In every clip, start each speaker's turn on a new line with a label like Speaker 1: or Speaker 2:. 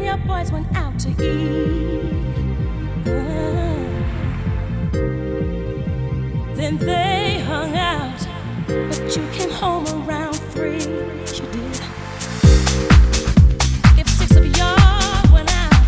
Speaker 1: your boys went out to eat. Then they hung out, but you came home around 3. You did. If 6 of y'all went out,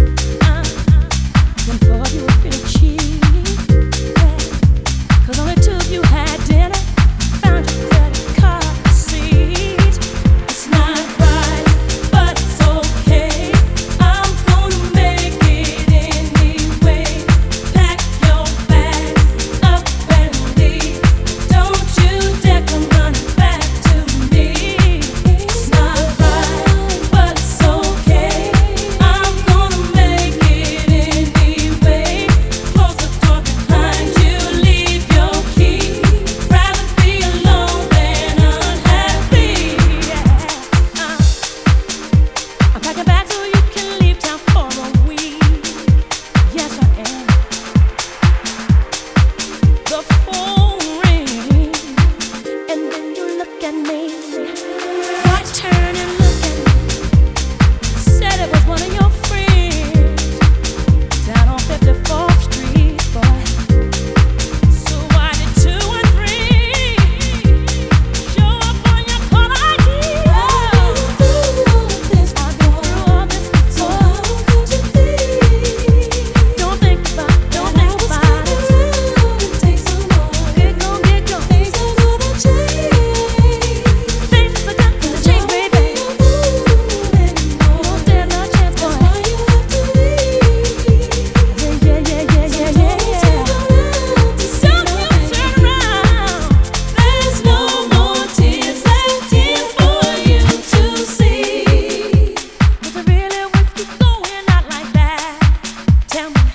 Speaker 1: then 4 of you were pretty cheap. Yeah. 'Cause only 2 of you had dinner, found your credit card receipt. It's not right, but it's okay. I'm gonna make it anyway. Pack your bags up and leave. Don't you dare come running back to me. It's not right, but it's okay. I'm gonna make it anyway. Close the door behind you, leave your key. Rather be alone than unhappy. I'm packing back so you can leave town for a week. Yes, I am. The phone rings, and then you look at me. I turn and look at me. Said it was one of your friends down on 54th Street, boy. So why did 2 and 3 show up on your call ID? I've been through all this before. So how could you think? Don't think about it. Take some more. Get gone. Things are gonna change. Things are gonna change, baby. You don't stand no chance, boy. That's why you have to leave. Yeah. Don't you turn around. There's no more tears left here for you to see. Was it really worth you going out like that? Tell me.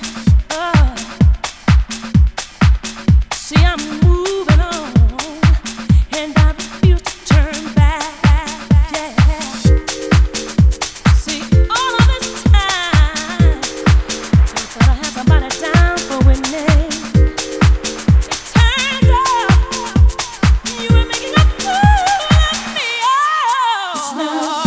Speaker 1: See, I'm moving on, and I refuse to turn back. Yeah. See, all of this time, I thought I had somebody down for winning. Turns out you were making a fool of me. Oh.